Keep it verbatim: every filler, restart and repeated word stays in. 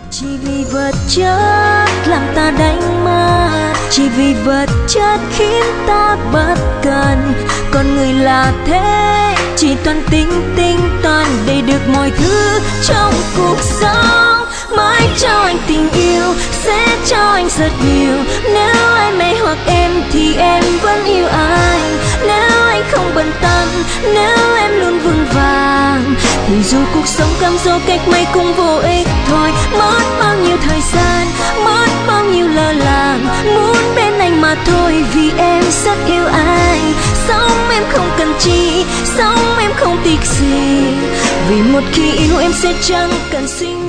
Chỉ vì vật chất làm ta đánh mất, chỉ vì vật chất khiến ta bất cần. Con người là thế, chỉ toàn tính tính toán để được mọi thứ trong cuộc sống. Mãi cho anh tình yêu, sẽ cho anh rất nhiều. Nếu anh mê hoặc em thì em vẫn yêu anh. Nếu anh không bận tâm, nếu em luôn vững vàng, thì dù cuộc sống cam dỗ cách mấy cũng vô ích thôi. Mất bao nhiêu thời gian, mất bao nhiêu lơ làng, muốn bên anh mà thôi vì em rất yêu anh. Sống em không cần chi, sống em không tiếc gì, vì một khi yêu em sẽ chẳng cần suy nghĩ.